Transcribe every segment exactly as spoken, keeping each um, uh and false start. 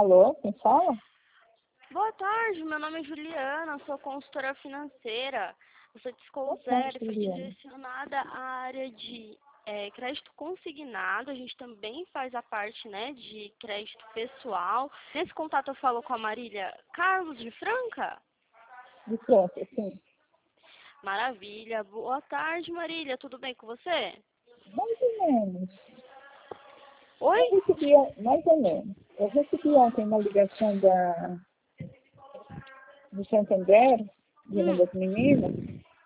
Alô, quem fala? Boa tarde, meu nome é Juliana, sou consultora financeira. Eu sou Boa Discount tarde, Zero e foi Juliana. direcionada à área de é, crédito consignado. A gente também faz a parte, né, de crédito pessoal. Nesse contato eu falo com a Marília Carlos de Franca. De pronto, sim. Maravilha. Boa tarde, Marília. Tudo bem com você? Mais ou menos. Eu Oi? recebi, mais ou menos. Eu recebi ontem uma ligação da, do Santander, de uma Hum. das meninas,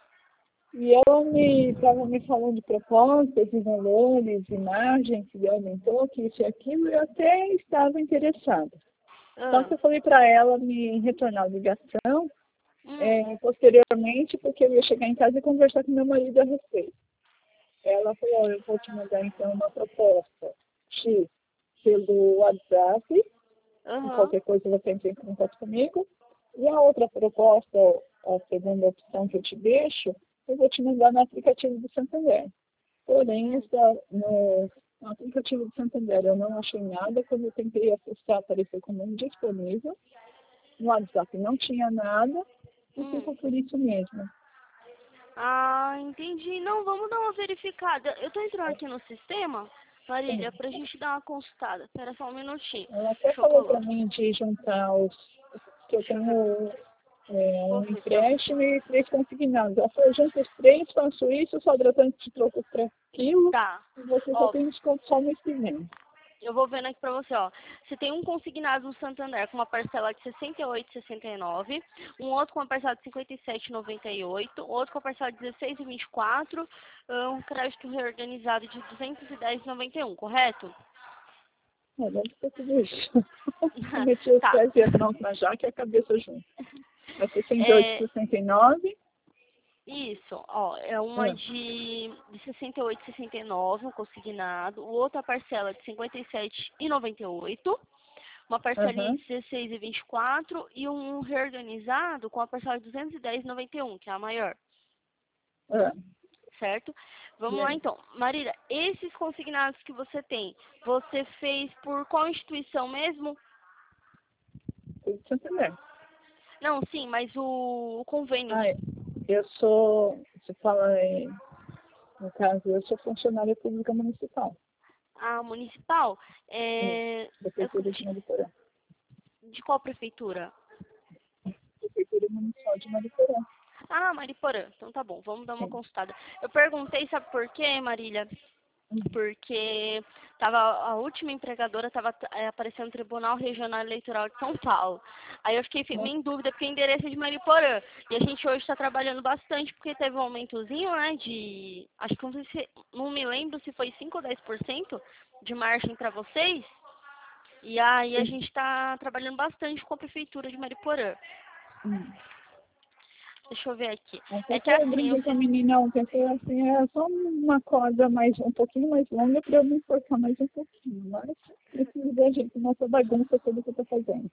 e ela me estava me falando de propostas, de valores, de margem, que aumentou, que isso e aquilo, e eu até estava interessada. Só Ah. que eu falei para ela me retornar a ligação Hum. é, posteriormente, porque eu ia chegar em casa e conversar com meu marido a respeito. Ela falou, eu vou te mandar então uma proposta X pelo WhatsApp, e Aham. qualquer coisa você entra em contato comigo. E a outra proposta, a segunda opção que eu te deixo, eu vou te mandar no aplicativo do Santander. Porém, Hum. essa, no, no aplicativo do Santander eu não achei nada. Quando eu tentei acessar, apareceu como indisponível. No WhatsApp não tinha nada e Hum. ficou por isso mesmo. Ah, entendi. Não, vamos dar uma verificada. Eu tô entrando aqui no sistema, Sim. Marília, pra gente dar uma consultada. Espera só um minutinho. Ela até Deixa eu falou para colocar. mim de juntar os que eu Deixa eu ver. tenho é, Vou um ver pra você. empréstimo e três consignados. Ela falou, junto os três, faço isso, sobra tanto de troco para aquilo, Tá. e você só Ó, tem desconto só mês que vem. eu vou vendo aqui pra você, ó. Você tem um consignado no Santander com uma parcela de sessenta e oito reais e sessenta e nove centavos, um outro com uma parcela de cinquenta e sete reais e noventa e oito centavos, outro com uma parcela de dezesseis reais e vinte e quatro centavos, um crédito reorganizado de duzentos e dez reais e noventa e um centavos, correto? É, deve ser tudo isso. Eu meti os Tá. pés e as mãos na jaca e a cabeça junto. É sessenta e oito, É, sessenta e nove. isso, ó, é uma É. de, de sessenta e oito e sessenta e nove, um consignado, o outro a parcela de cinquenta e sete e noventa e oito, uma parcelinha Aham. de dezesseis e vinte e quatro e um reorganizado com a parcela de duzentos e dez e noventa e um, que é a maior, É. certo? E Vamos lá aí? então. Marília, esses consignados que você tem, você fez por qual instituição mesmo? Tudo Santander. Não, sim, mas o, o convênio. Ah, é. Eu sou, você fala, é, no caso, eu sou funcionária pública municipal. A municipal, Sim. é, é Prefeitura de de, Mariporã. de qual prefeitura? Prefeitura Municipal de Mariporã. Ah, Mariporã. Então tá bom, vamos dar uma Sim. consultada. Eu perguntei, sabe por quê, Marília? Uhum. Porque tava, a última empregadora estava aparecendo no Tribunal Regional Eleitoral de São Paulo. Aí eu fiquei fi- Nossa, meio em dúvida, porque o endereço é de Mariporã. E a gente hoje está trabalhando bastante, porque teve um aumentozinho, né, de... Acho que não, sei se, não me lembro se foi cinco ou dez por cento de margem para vocês. E aí a sim. gente está trabalhando bastante com a Prefeitura de Mariporã. Hum. Deixa eu ver aqui. Até É que que eu assim, brinquei eu com a fiz... menina ontem, eu falei assim, é só uma corda mais, um pouquinho mais longa para eu me enforcar mais um pouquinho. Mas preciso ver, gente, nossa bagunça toda que eu tô fazendo.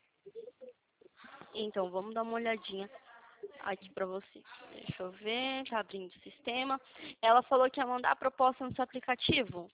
Então, vamos dar uma olhadinha aqui pra você. Deixa eu ver, tá abrindo o sistema. Ela falou que ia mandar a proposta no seu aplicativo.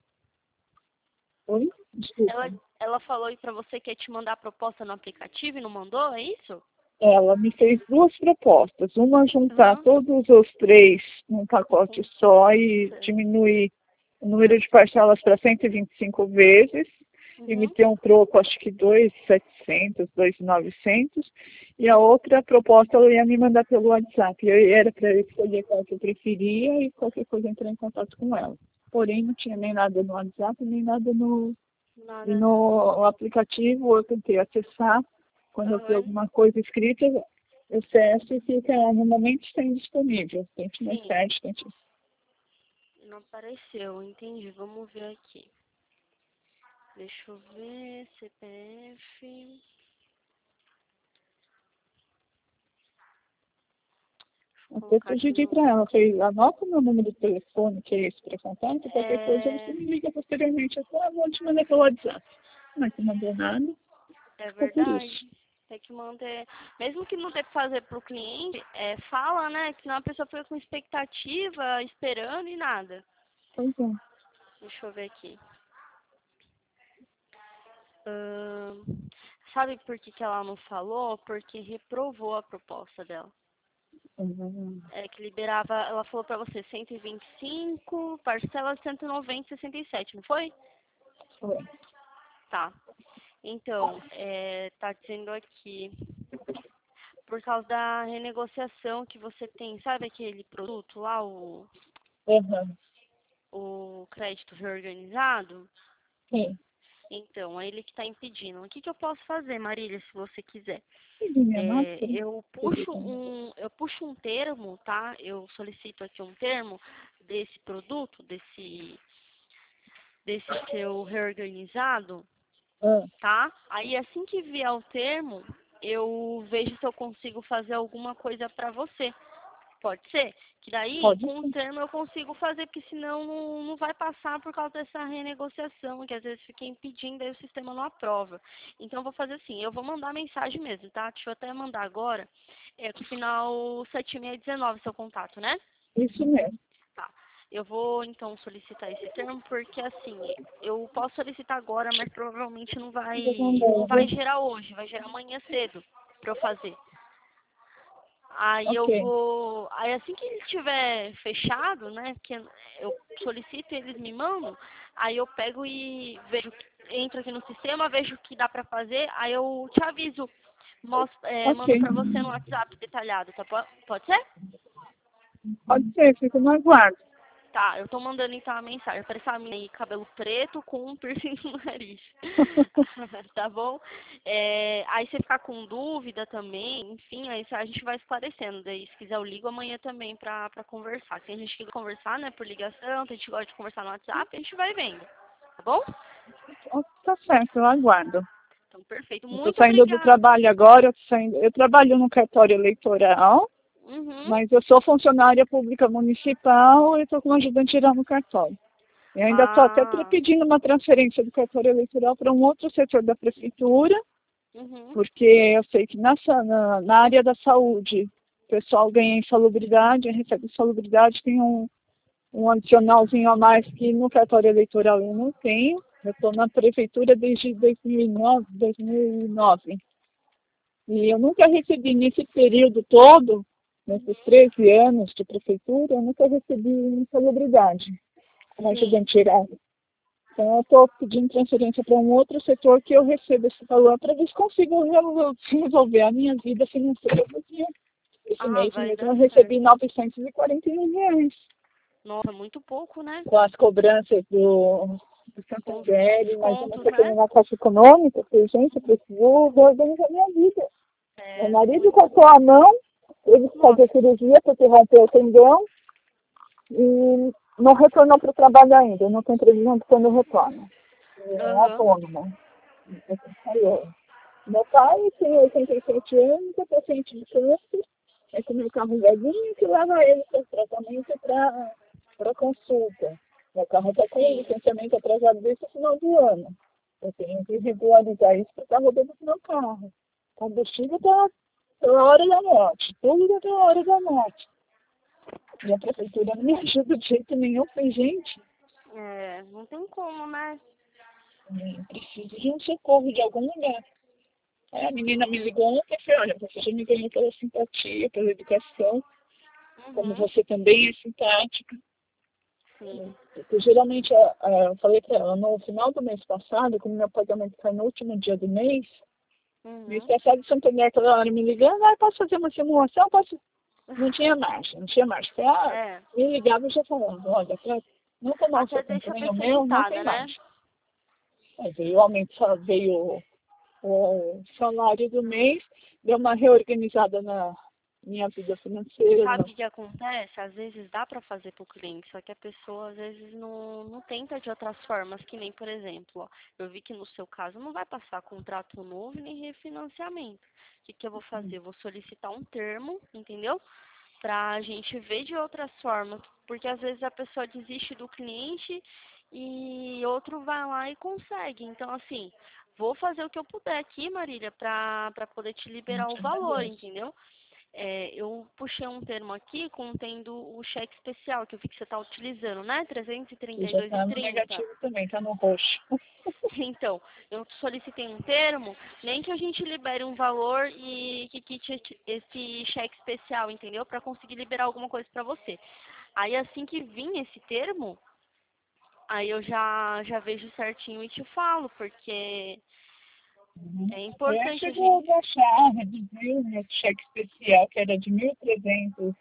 Oi? Desculpa. Ela, ela falou aí pra você que ia te mandar a proposta no aplicativo e não mandou, é isso? Ela me fez duas propostas. Uma, juntar Aham. todos os três num pacote Com só e certeza. diminuir o número de parcelas para cento e vinte e cinco vezes. E me Uhum. ter um troco, acho que dois mil e setecentos, dois mil e novecentos. E a outra proposta ela ia me mandar pelo WhatsApp. Eu, era para eu escolher qual que eu preferia e qualquer coisa entrar em contato com ela. Porém, não tinha nem nada no WhatsApp, nem nada no, e Nada. no aplicativo. Eu tentei acessar. Quando eu vi Aham. alguma coisa escrita, eu acesso e fica no momento está indisponível. Tente mais Sim, tarde, tente. não apareceu, entendi. Vamos ver aqui. Deixa eu ver, C P F. Deixa eu Até colocar aqui sugeri no... para ela, falei, anota o meu número de telefone, que é esse para contato, qualquer coisa você É, me liga posteriormente. Eu falei, ah, vou te mandar pelo WhatsApp. Mas não mandou nada, é ficou por isso. verdade. Tem que manter, mesmo que não dê pra fazer pro cliente, é, fala, né? Que senão a pessoa fica com expectativa, esperando e nada. Pois é. Deixa eu ver aqui. Ahn, Sabe por que, que ela não falou? Porque reprovou a proposta dela. Uhum. É que liberava, ela falou pra você cento e vinte e cinco, parcela de cento e noventa e sessenta e sete, não foi? Foi. Tá. Então, é, tá dizendo aqui, por causa da renegociação que você tem, sabe aquele produto lá, o, Uhum. o crédito reorganizado? Sim. Então, é ele que está impedindo. O que, que eu posso fazer, Marília, se você quiser? Pedi minha É, máscara. eu Pedi puxo também. um, eu puxo um termo, tá? Eu solicito aqui um termo desse produto, desse, desse seu reorganizado, Ah, tá? Aí assim que vier o termo, eu vejo se eu consigo fazer alguma coisa para você. Pode ser? Que daí, pode com o sim. termo, eu consigo fazer, porque senão não, não vai passar por causa dessa renegociação, que às vezes fica impedindo, aí o sistema não aprova. Então, eu vou fazer assim, eu vou mandar mensagem mesmo, tá? Deixa eu até mandar agora, é com o final sete seis um nove, seu contato, né? Isso mesmo. Tá. Eu vou, então, solicitar esse termo, porque, assim, eu posso solicitar agora, mas provavelmente não Vou vai, não mandar, vai viu? gerar hoje, vai gerar amanhã cedo para eu fazer. Aí eu Ok. vou. Aí assim que ele estiver fechado, né? Que eu solicito e eles me mandam, aí eu pego e vejo, entro aqui no sistema, vejo o que dá pra fazer, aí eu te aviso. Mostro, é, Ok. mando pra você no WhatsApp detalhado, tá? po- Pode ser? Pode ser, fico no aguardo. Tá, eu tô mandando então a mensagem. Aparece a minha aí, cabelo preto com um piercing no nariz. Tá bom? É, aí você ficar com dúvida também, enfim, aí a gente vai esclarecendo. Daí, se quiser, eu ligo amanhã também pra, pra conversar. Tem gente que quer conversar, né, por ligação, tem gente que gosta de conversar no WhatsApp, a gente vai vendo. Tá bom? Ó, tá certo, eu aguardo. Então, perfeito. Eu tô Muito saindo do obrigada. trabalho agora, eu, tô saindo, eu trabalho no cartório eleitoral, Uhum. mas eu sou funcionária pública municipal e estou com ajudante geral no cartório. Eu ainda estou até tra- Ah. pedindo uma transferência do cartório eleitoral para um outro setor da prefeitura, Uhum. porque eu sei que nessa, na, na área da saúde o pessoal ganha insalubridade, recebe insalubridade, tem um, um adicionalzinho a mais que no cartório eleitoral eu não tenho. Eu estou na prefeitura desde dois mil e nove, dois mil e nove. E eu nunca recebi, nesse período todo, nesses treze anos de prefeitura, eu nunca recebi insalubridade como Sim. ajudante geral. Então, eu estou pedindo transferência para um outro setor que eu recebo esse valor para ver se consigo re- resolver a minha vida financeira. Porque esse Ah, mês vai mesmo dar eu certo. recebi novecentos e quarenta e um reais Nossa, muito pouco, né? com as cobranças do, do Com os Santander e mais uma descontos, pequena né? na Caixa Econômica. Falei, gente, eu preciso reorganizar minha vida. Meu É, marido muito. cortou a mão, ele Nossa. fazia cirurgia porque rompeu o tendão e não retornou para o trabalho ainda. Eu não tenho previsão de quando retorna. É Aham. autônomo. Falou. Meu pai tem oitenta e sete anos, é paciente de câncer, é com meu carro velhinho que leva ele para tratamento para consulta. Meu carro está com Sim. licenciamento atrasado desde o final do ano. Eu tenho que regularizar isso para estar rodando com meu carro. O combustível está pela hora da morte, tudo está pela hora da morte. E a prefeitura não me ajuda de jeito nenhum. Falei, gente, É, não tem como, né? eu preciso de um socorro de algum lugar. Aí a menina me ligou ontem e falou, olha, você já me ganhou pela simpatia, pela educação, como Uhum. você também é simpática. Sim. Porque, geralmente, a- a- eu falei para ela, no final do mês passado, como meu pagamento cai no último dia do mês, mês Uhum. passado, Santander toda hora me ligando, ah, posso fazer uma simulação? Posso? Não tinha marcha, não tinha marcha. Falei, ah, É. me ligava já falando, olha, para não tomar o Até seu tempo deixa nem o meu, não tem precipitada, né? marcha. Aí veio o aumento, só veio o salário do mês, deu uma reorganizada na minha vida financeira. Sabe o No... que que acontece? Às vezes dá pra fazer pro cliente, só que a pessoa às vezes não, não tenta de outras formas, que nem, por exemplo, ó, eu vi que no seu caso não vai passar contrato novo nem refinanciamento. O que que eu vou fazer? Eu vou solicitar um termo, entendeu? Pra gente ver de outras formas, porque às vezes a pessoa desiste do cliente e outro vai lá e consegue. Então, assim, vou fazer o que eu puder aqui, Marília, pra, pra poder te liberar o Graças a valor, Deus. entendeu? É, eu puxei um termo aqui contendo o cheque especial, que eu vi que você está utilizando, né? trezentos e trinta E e já dois e está no trinta. negativo também, está no roxo. Então, eu solicitei um termo, nem que a gente libere um valor e que quite esse cheque especial, entendeu? Para conseguir liberar alguma coisa para você. Aí assim que vir esse termo, aí eu já, já vejo certinho e te falo, porque Uhum. é É, importante a chegou a gente... baixar, reduziu o meu cheque especial, que era de mil trezentos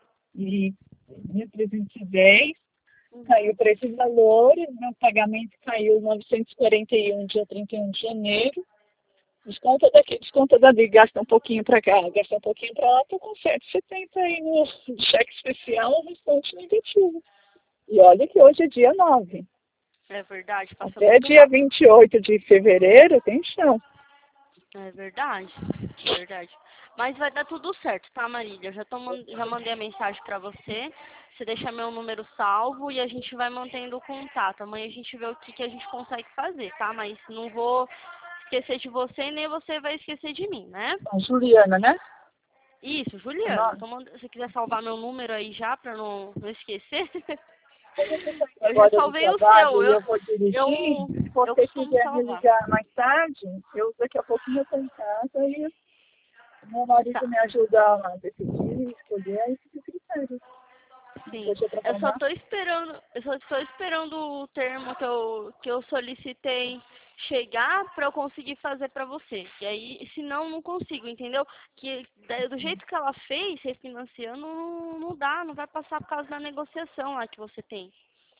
e mil trezentos e dez, caiu para esses valores, meu pagamento caiu novecentos e quarenta e um dia trinta e um de janeiro. Desconta daqui, desconta dali, gasta um pouquinho para cá, gasta um pouquinho para lá, estou com cento e setenta aí no cheque especial, o restante negativo. E olha que hoje é dia nove. É verdade, passa Até muito dia rápido. vinte e oito de fevereiro tem chão. É verdade, verdade. Mas vai dar tudo certo, tá, Marília? Eu já, tô, man- já mandei a mensagem pra você. Você deixa meu número salvo e a gente vai mantendo o contato. Amanhã a gente vê o que, que a gente consegue fazer, tá? Mas não vou esquecer de você e nem você vai esquecer de mim, né? A Juliana, né? Isso, Juliana. Nós. Tô mand... Se você quiser salvar meu número aí já pra não, não esquecer. Como eu estou saindo Eu já agora do salvei o trabalho seu. e Eu, eu vou dirigir, eu, se eu você costumo quiser me salvar. ligar mais tarde, eu daqui a pouquinho eu estou em casa e meu Tá. marido me ajuda a decidir, escolher aí fica critério. Sim, Deixa eu eu só trabalhar. tô esperando, eu só estou esperando o termo que eu, que eu solicitei chegar para eu conseguir fazer para você. E aí, senão não consigo, entendeu? Que da- do jeito que ela fez, refinanciando, não, não dá, não vai passar por causa da negociação lá que você tem,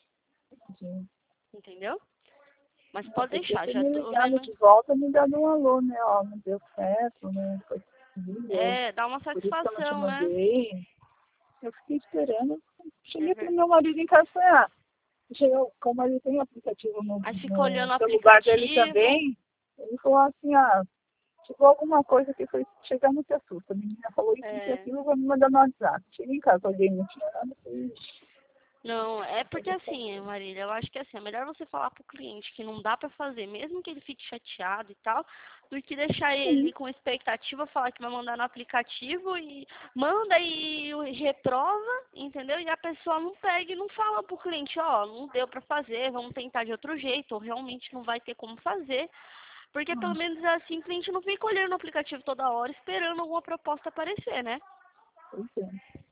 Sim. entendeu? Mas Eu pode podia deixar, ter já me tô ligado vendo. de volta e me dado um alô, né? Ó, não deu certo, né? Foi possível. É, dá uma Por isso que eu não te satisfação, né? mandei. Eu fiquei esperando. É Cheguei pro verdade. meu marido em casa e falei, ah, chegou, como ele tem aplicativo no, Aí fica no olhando o celular dele aplicativo. também, ele falou assim, ah, chegou alguma coisa que foi chegar no te assusta. A menina falou isso, isso e É, aquilo, vai me mandar no WhatsApp. Cheguei em casa, alguém não tinha nada, falei, ixi, não, é eu porque vou fazer. assim, Marília, eu acho que assim, é melhor você falar pro cliente que não dá pra fazer, mesmo que ele fique chateado e tal, do que deixar ele Sim, com expectativa, falar que vai mandar no aplicativo e manda e reprova, entendeu? E a pessoa não pega e não fala pro cliente, ó, não deu pra fazer, vamos tentar de outro jeito, ou realmente não vai ter como fazer. Porque pelo ah, menos assim o cliente não fica olhando o aplicativo toda hora esperando alguma proposta aparecer, né? pois é.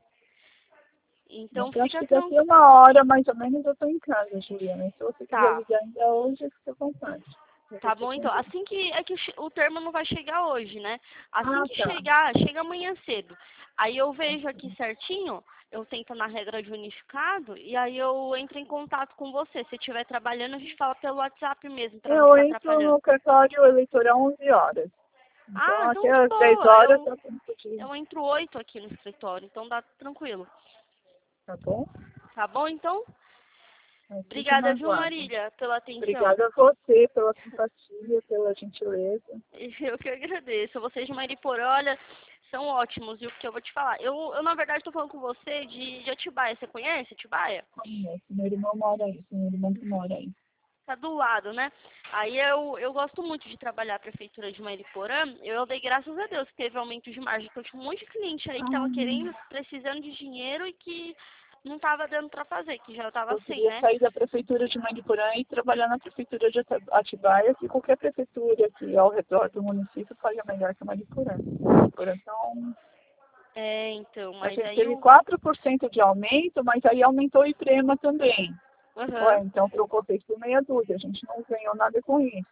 Então Mas eu acho fica que daqui tranquilo. a uma hora, mais ou menos, eu estou em casa, Juliana. Se você quiser Tá. ligar ainda hoje, fica à vontade. Eu vou Tá te bom, então. atender. Assim que. É que o, che- o termo não vai chegar hoje, né? Assim Ah, que tá. chegar, chega amanhã cedo. Aí eu vejo aqui certinho, eu tento na regra de unificado, e aí eu entro em contato com você. Se estiver trabalhando, a gente fala pelo WhatsApp mesmo, pra não Eu ficar entro atrapalhando. no cartório eleitoral onze horas. Então, Ah, então até de às dez boa. horas Eu, dá tempo de... eu entro oito aqui no escritório, então dá tranquilo. Tá bom? Tá bom, então? Mas fique Obrigada, na viu, guarda. Marília, pela atenção. Obrigada a você pela simpatia, pela gentileza. Eu que agradeço. Vocês de Mariporã, olha, são ótimos, viu? Porque eu vou te falar. Eu, eu na verdade, estou falando com você de, de Atibaia. Você conhece Atibaia? Conheço. Meu irmão mora aí. Meu irmão que mora aí. Tá do lado, né? Aí eu, eu gosto muito de trabalhar a Prefeitura de Mariporã. Eu dei graças a Deus que teve aumento de margem, porque eu tinha um monte de cliente aí que tava Ah, querendo, precisando de dinheiro e que não tava dando para fazer, que já tava eu sem, queria né? sair da prefeitura de Mariporã e trabalhar na prefeitura de Ata- Atibaia, que qualquer prefeitura aqui ao redor do município paga melhor que Mariporã. Mariporã, então, É, então, a mas gente aí teve o. quatro por cento de aumento, mas aí aumentou o IPREMA também. Ué, Aham, então trocou seis por meia dúzia. A gente não ganhou nada com isso.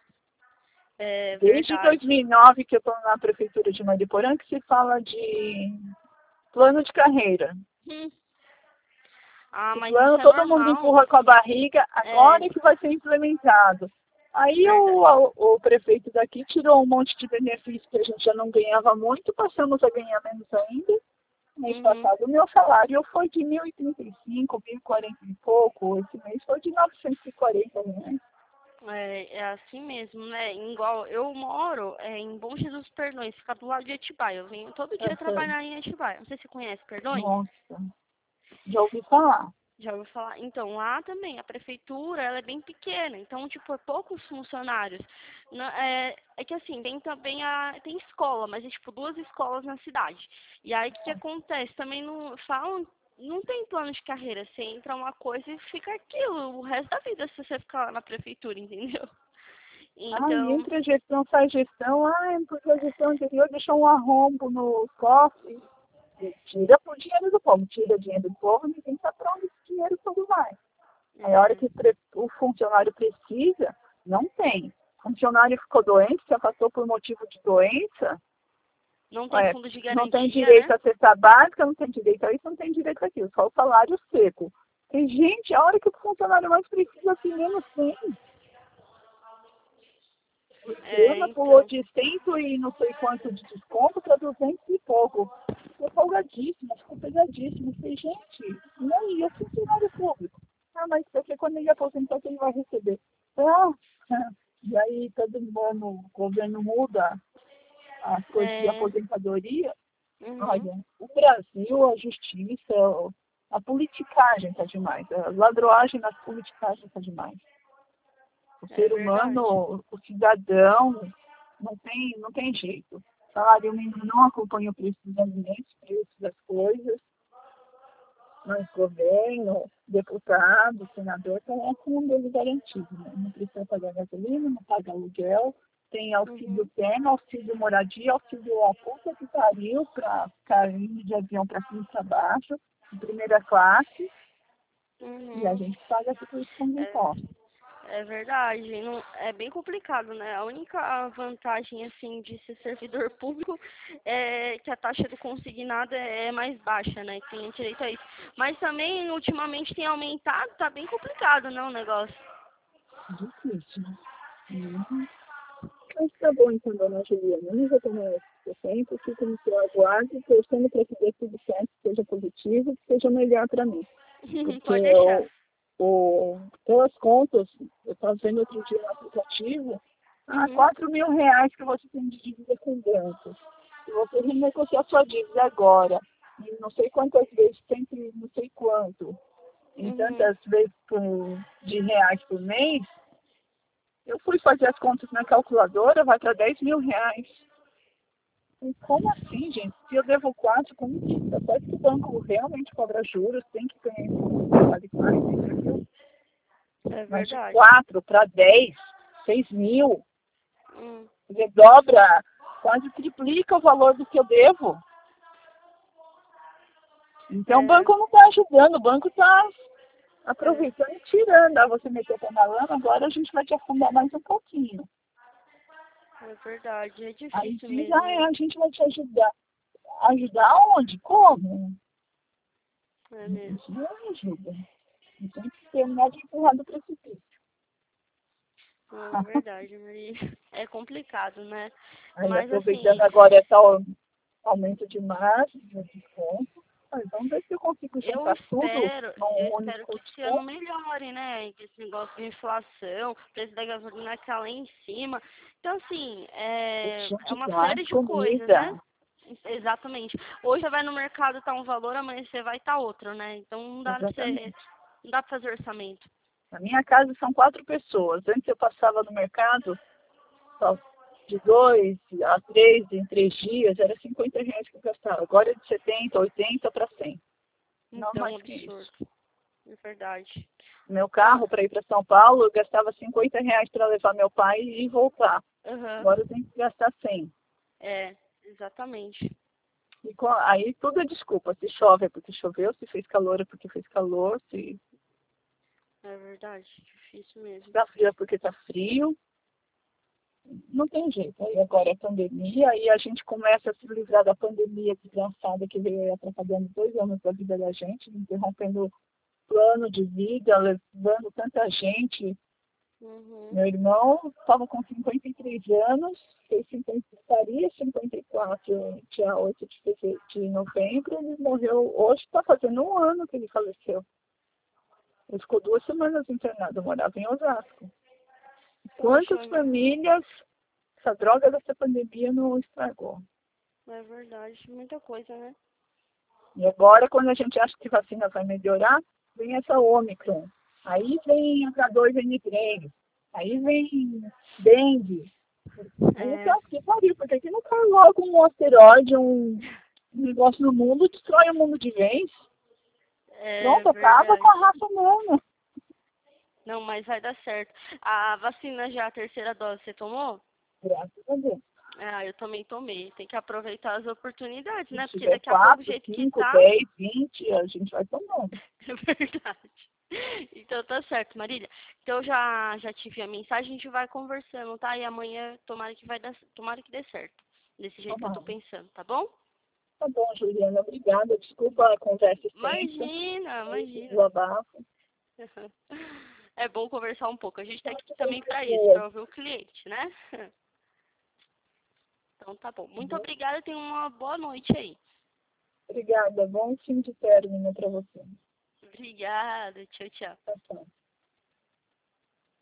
é Desde verdade. dois mil e nove que eu estou na prefeitura de Mariporã que se fala de plano de carreira. Hum. Ah, O mas isso plano é todo mundo normal. empurra com a barriga, É, agora é que vai ser implementado. Aí verdade. o, o, o prefeito daqui tirou um monte de benefícios que a gente já não ganhava muito, passamos a ganhar menos ainda. Mês Uhum. passado o meu salário foi de mil e trinta e cinco, mil e quarenta e pouco, esse mês foi de novecentos e quarenta reais. É, é assim mesmo, né? Igual eu moro é, em Bom Jesus Perdões, fica do lado de Atibaia. Eu venho todo dia Essa, trabalhar em Atibaia. Não sei se você conhece Perdões. nossa, já ouvi falar. Já ouviu falar? Então, lá também, a prefeitura, ela é bem pequena, então, tipo, é poucos funcionários. Não- é, é que, assim, tem também a... tem escola, mas é, tipo, duas escolas na cidade. E aí, o que, que acontece? Também não falam... Não tem plano de carreira. Você entra uma coisa e fica aquilo o resto da vida se você ficar lá na prefeitura, entendeu? Ah, e Então, entra a gestão, sai gestão, ah, porque a gestão anterior deixou um arrombo no cofre. E tira o dinheiro do povo, tira o dinheiro do povo, ninguém sabe para onde esse dinheiro todo vai. Aí a hora é, que o funcionário precisa, não tem. O funcionário ficou doente, se afastou por motivo de doença, não tem é, fundo de não tem garantia, direito né? a cesta básica, não tem direito a isso, não tem direito a aquilo, só o salário seco. Tem gente, a hora que o funcionário mais precisa, assim, menos tem. O É, esquema pulou então. de cento e não sei quanto de desconto para duzentos e pouco. Ficou folgadíssimo, ficou pesadíssimo. Eu falei, gente, e aí, e o funcionário público? Ah, mas porque quando ele aposentar, que ele vai receber? Ah, e aí todo ano o governo muda as coisas de É, aposentadoria. uhum, Olha, o Brasil, a justiça, a politicagem está demais. A ladroagem nas politicagens está demais. O é ser verdade. humano, o cidadão, não tem, não tem jeito. O salário mínimo não acompanha o preço dos alimentos, o preço das coisas, mas governo, deputado, senador, está lá com um deles garantido. Né? Não precisa pagar gasolina, não paga aluguel, tem auxílio Uhum, terno, auxílio moradia, auxílio a puta que pariu para ficar indo de avião para cima e para baixo, em primeira classe, e a uhum. gente paga tudo isso com É, impostos. é verdade. Não, é bem complicado, né? A única vantagem, assim, de ser servidor público é que a taxa do consignado é, é mais baixa, né? Tem direito a isso. Mas também, ultimamente, tem aumentado, tá bem complicado, não, o negócio. Difícil. Uhum. Mas tá bom então, dona Juliana. Eu não vou tomar esse tempo, fico no seu aguardo, torcendo para que dê tudo certo, seja positivo, que seja melhor para mim. Porque Pode deixar. eu, o, pelas contas, eu estava vendo outro dia no aplicativo, ah, Uhum, quatro mil reais que você tem de dívida com o banco. Se você renegociar sua dívida agora, em não sei quantas vezes, sempre não sei quanto, em uhum. tantas vezes por, de reais por mês, eu fui fazer as contas na calculadora, vai para dez mil reais. E como assim, gente? Se eu devo quatro, como que tá certo que o banco realmente cobra juros, tem que ganhar esse fundo, vale mais, tem que aquilo. É Mas de verdade. quatro para dez, seis mil, Hum, quer dizer, dobra, quase triplica o valor do que eu devo. Então o é, banco não está ajudando, o banco está é, aproveitando e tirando. Ah, você meteu o pé na lama, agora a gente vai te afundar mais um pouquinho. é verdade. É Aí difícil diz, mesmo, né? ah, a gente vai te ajudar. Ajudar onde? Como? É A mesmo. gente não ajuda. A gente tem que terminar de empurrar do precipício. Não, é verdade, Maria. É complicado, né? Aí Mas aproveitando assim, agora esse au- aumento de margem, de desconto, aí vamos ver se eu consigo eu juntar tudo espero, eu num espero único que esse ano desconto. melhore, né? Que esse negócio de inflação, o preço da gasolina tá lá em cima. Então, assim, é, é Gente, uma mais série de coisas, né? comida. Exatamente. Hoje você vai no mercado, tá um valor, amanhã você vai tá outro, né? Então não dá pra você, Exatamente. não dá pra fazer orçamento. Na minha casa são quatro pessoas. Antes eu passava no mercado só de dois a três em três dias, era cinquenta reais que eu gastava. Agora é de setenta, oitenta para cem. Não Então, mais que isso. absurdo. É verdade. Meu Não, carro para ir para São Paulo, eu gastava cinquenta reais para levar meu pai e voltar. aham. Agora eu tenho que gastar cem. É, exatamente. E com- aí tudo é desculpa. Se chove é porque choveu, se fez calor é porque fez calor, se É verdade. Difícil mesmo. está frio é porque está frio. Não tem jeito. Aí agora é pandemia, aí a gente começa a se livrar da pandemia desgraçada que veio aí atrapalhando dois anos da vida da gente, interrompendo plano de vida, levando tanta gente. Uhum. Meu irmão estava com cinquenta e três anos, fez cinquenta, faria cinquenta e quatro, dia oito de, feve- de novembro, ele morreu hoje, está fazendo um ano que ele faleceu. Ele ficou duas semanas internado, eu morava em Osasco. Poxa, Quantas famílias essa droga dessa pandemia não estragou? é verdade. Muita coisa, né? E agora, quando a gente acha que vacina vai melhorar, vem essa Ômicron, aí vem H dois N três, aí vem dengue. Aí eu É, penso, que pariu, porque aqui não cai logo um asteroide, um negócio no mundo, destrói o mundo de vez. é Pronto, acaba com verdade. a raça humana. Não, mas vai dar certo. A vacina já, a terceira dose, você tomou? Graças a Deus. Ah, eu também tomei. Tem que aproveitar as oportunidades, Se né? Porque tiver daqui a pouco, do quatro, jeito que cinco, tá, dez, vinte, a gente vai tomando. é verdade. Então tá certo, Marília. Então já já tive a mensagem, a gente vai conversando, tá? E amanhã tomara que vai dar, tomara que dê certo. Desse jeito que eu tô Tomara. pensando, tá bom? Tá bom, Juliana, obrigada. Desculpa a conversa extensa, Imagina, imagina. o abafo. É bom conversar um pouco. A gente tá Só aqui que tem também pra isso, pessoas. pra ouvir o cliente, né? Então tá bom. Tá Muito bom? obrigada, tenha uma boa noite aí. Obrigada. Bom fim de término para você. Obrigada, tchau, tchau. Tchau, tchau.